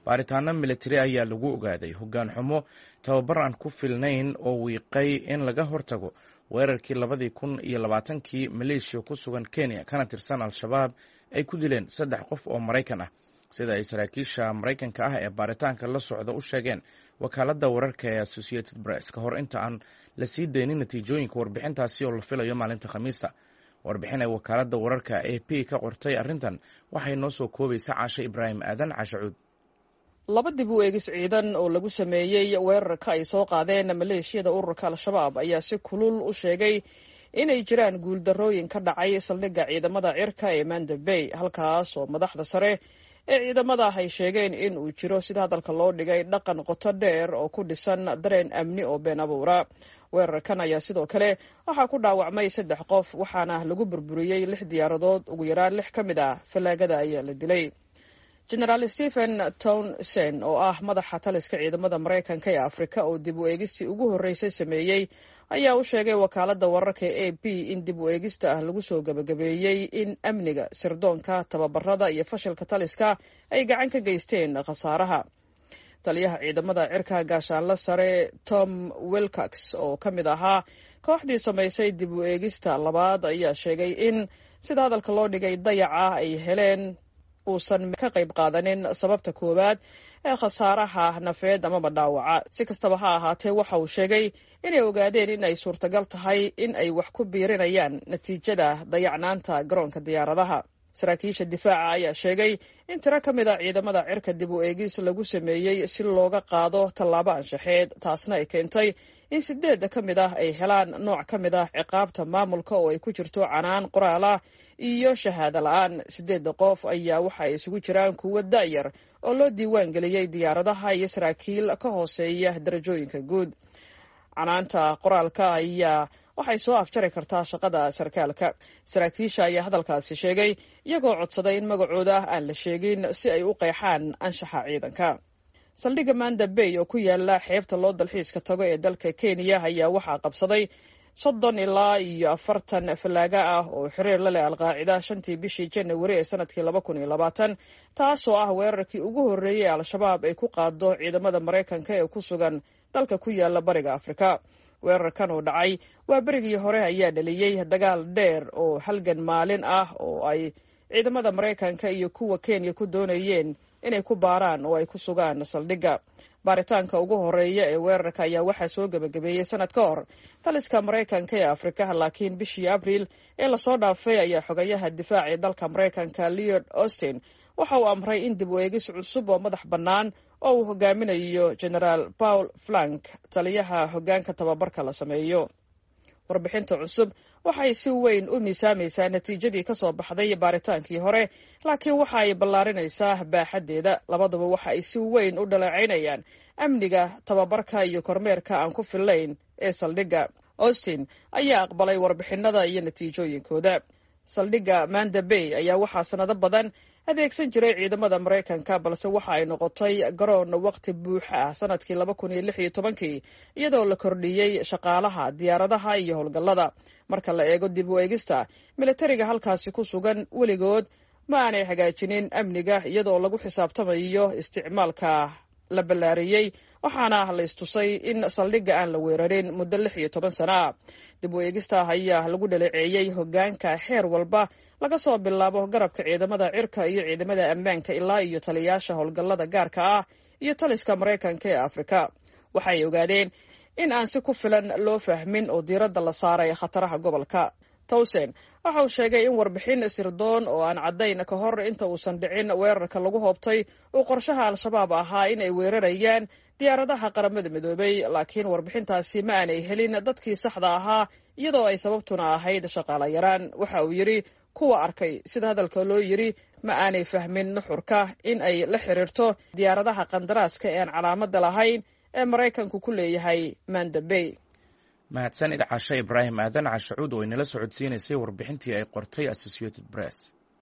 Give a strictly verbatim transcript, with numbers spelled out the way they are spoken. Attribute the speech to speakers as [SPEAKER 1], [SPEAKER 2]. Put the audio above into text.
[SPEAKER 1] baaritaano militari ayaa lagu ogaaday hoggaan xumo tababar aan ku filnayn oo wiiqay in laga hortago weerarkii labadii kun iyo labaatankii maleeshiya ku sugan kenya kana tirsan al-shabaab ay ku dileen saddex qof oo maraykan ah sida ay saraakiisha maraykanka ah ee baaritaanka la socda u sheegeen wakaaladda wararka ee associated press ka hor inta aan la sii daynin natiijooyinka warbixintaasi oo la filayo maalinta khamiista warbixin ay wakaaladda wararka a p ka qortay arrintan waxay noo soo koobaysa caashe ibraahim aadan cashacuud
[SPEAKER 2] laba dib u eegis ciidan oo lagu sameeyey weerarka ay soo qaadeen maleeshiyada ururka al-shabaab ayaa si kulul u sheegay inay jiraan guuldarrooyin ka dhacay saldhigga ciidamada cirka ee manda bay halkaas oo madaxda sare ee ciidamada ay sheegeen in uu jiro sida hadalka loo dhigay dhaqan qoto dheer oo ku dhisan dareen amni oo been abuura weerarkan ayaa sidoo kale waxaa ku dhaawacmay saddex qof waxaana lagu burburiyey lix diyaaradood ugu yaraan lix ka mid ah fallaagada ayaa la dilay genaraal stephen townsend oo ah madaxa taliska ciidamada maraykanka ee afrika oo dib u eegistii ugu horreysay sameeyey ayaa u sheegay wakaaladda wararka ee a p in dib u eegista ah lagu soo gabagabeeyey in amniga sirdoonka tababarada iyo fashilka taliska ay gacan ka geysteen khasaaraha taliyaha ciidamada cirka gaashaanle sare tom wilcox oo ka mid ahaa kooxdii samaysay dib u eegista labaad ayaa sheegay in sida hadalka loo dhigay dayaca ay heleen uusan ka qayb qaadanin sababta koowaad ee khasaaraha nafeed amaba dhaawaca si kastaba ha ahaatee waxa uu sheegay inay ogaadeen in ay suurtagal tahay in ay wax ku biirinayaan natiijada dayacnaanta garoonka diyaaradaha saraakiisha difaaca ayaa sheegay in tiro ka mid a ciidamada cirka dib u eegis lagu sameeyey si looga qaado tallaabo anshaxeed taasna ay keentay in sideedda ka mid ah ay helaan nooc ka mid ah ciqaabta maamulka oo ay ku jirto canaan qoraal ah iyo shahaado la-aan sideedda qof ayaa waxa ay isugu jiraan kuwo da'yar oo loo diiwaan geliyey diyaaradaha iyo saraakiil ka hooseeya darajooyinka guud canaanta qoraalka ayaa waxay soo afjari kartaa shaqada sarkaalka saraakiisha ayaa hadalkaasi sheegay iyagoo codsaday in magacooda aan la sheegin si ay u qeexaan anshaxa ciidanka saldhigga manda bay oo ku yaala xeebta loo dalxiiska tago ee dalka kenya ayaa waxaa qabsaday soddon ilaa iyo afartan fallaaga ah oo xiriir la leh alqaacida shantii bishii janawari ee sanadkii laba kun iyo labaatan taasoo ah weerarkii ugu horreeyey ee al-shabaab ay ku qaado ciidamada maraykanka ee ku sugan dalka ku yaala bariga afrika weerarkan oo dhacay waa berigii hore ayaa dhaliyey dagaal dheer oo halgan maalin ah oo ay ciidamada maraykanka iyo kuwa kenya ku doonayeen inay ku baaraan oo ay ku sugaan saldhigga baaritaanka ugu horeeya ee weerarka ayaa waxaa soo gebagabeeyey sanad ka hor taliska maraykanka ee afrika laakiin bishii abriil ee lasoo dhaafay ayaa xogayaha difaaca ee dalka maraykanka leod austin waxa uu amray in dib u eegis cusub oo madax bannaan oo uu hogaaminayo genaraal paul flank taliyaha hoggaanka tababarka la sameeyo warbixinta cusub waxay si weyn u miisaamaysaa natiijadii ka soo baxday baaritaankii hore laakiin waxa ay ballaarinaysaa baaxaddeeda labaduba waxa ay si weyn u dhaleecaynayaan amniga tababarka iyo kormeerka aan ku fillayn ee saldhigga austin ayaa aqbalay warbixinada iyo natiijooyinkooda saldhigga manda bay ayaa waxaa sanado badan adeegsan jiray ciidamada maraykanka balse waxa ay noqotay garoon waqti buuxa ah sanadkii laba kun iyo lix iyo tobankii iyadoo la kordhiyey shaqaalaha diyaaradaha iyo howlgallada marka la eego dib u eegista militariga halkaasi ku sugan weligood ma aanay hagaajinin amniga iyadoo lagu xisaabtamayo isticmaalka la ballaariyey waxaana la istusay in saldhigga aan la weerarin muddo lix iyo toban sano ah dib u eegista ayaa lagu dhaleeceeyey hoggaanka xeer walba laga soo bilaabo garabka ciidamada cirka iyo ciidamada ammaanka ilaa iyo taliyaasha howlgallada gaarka ah iyo taliska maraykanka ee afrika waxay ogaadeen in aan si ku filan loo fahmin oo diiradda la saaray khataraha gobolka towsen waxa uu sheegay in warbixin sirdoon oo aan caddayn ka hor inta uusan dhicin weerarka lagu hoobtay uu qorshaha al-shabaab ahaa in ay weerarayaan diyaaradaha qaramada midoobay laakiin warbixintaasi ma aanay helin dadkii saxda ahaa iyadoo ay sababtuna ahayd shaqaala yaraan waxa uu yidhi kuwa arkay sida hadalka loo yidhi ma aanay fahmin nuxurka in ay la xiriirto diyaaradaha qandaraaska ee aan calaamadda lahayn ee maraykanku ku leeyahay manda bay
[SPEAKER 1] mahadsanid cashe ibraahim aadan cashacuud oo inala socodsiinaysay warbixintii ay qortay associated press